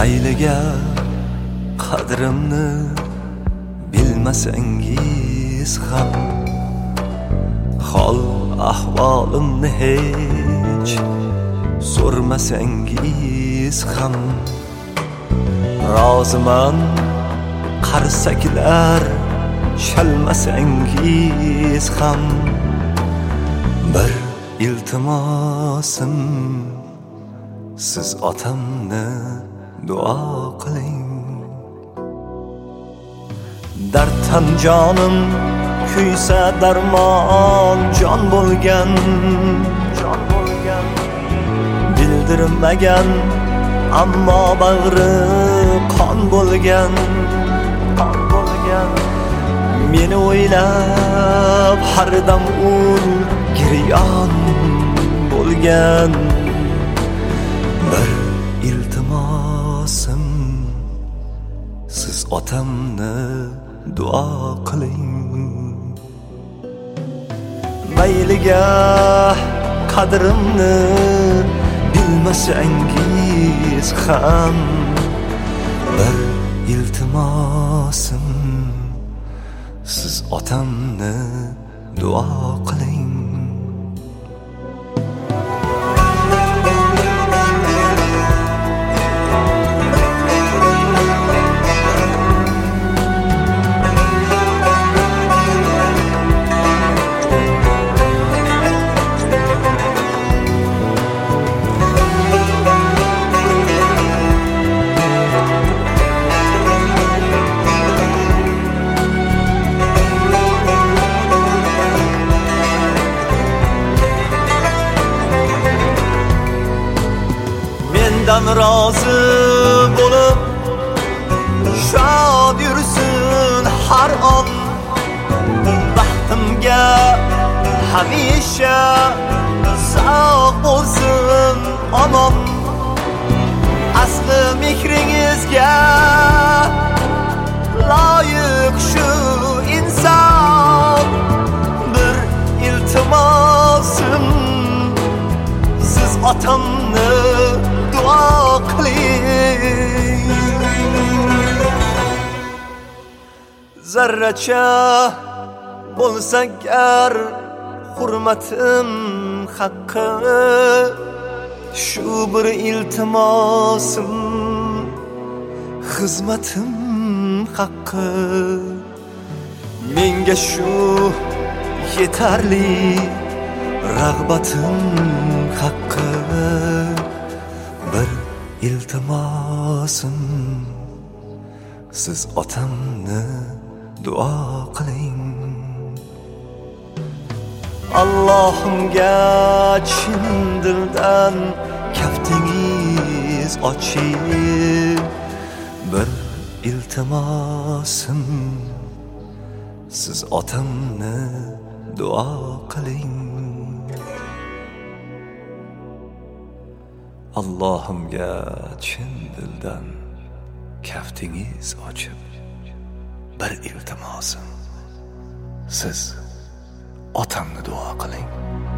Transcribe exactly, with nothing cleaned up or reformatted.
mayliga qadrimni bilmasangiz ham, hol ahvolimni hech so'rmasangiz ham, roziman qarsaklar chalmasangiz ham. Bir iltimosim, siz otamni duo qiling. Darddan jonim kuysa darmon jon bo'lgan, jon bo'lgan, bildirmagan ammo bag'ri qon bo'lgan, qon bo'lgan. Meni o'ylab har dam ul giryon bo'lgan. Bir iltimosim, siz otamni duo qiling. Mayliga qadrimni bilmasangiz ham, bir iltimosim, siz otamni duo qiling. Mendan rozi bo'lib shod yursin har on, baxtimga hamisha sog' bo'lsin omon. Asli mehringizga loyiq shu inson. Bir iltimosim, siz otamni duo qiling. Zarracha bo'lsa gar hurmatim haqqi, shu bir iltimosim, xizmatim haqqi. Menga shu yetarli, rag'batim haqqi. Bir iltimosim, siz otamni duo qiling. Allohimga chin dildan kaftingiz ochib, bir iltimosim, siz otamni duo qiling. Allohimga chin dildan kaftingiz ochib, bir iltimosim, siz otamni duo qiling.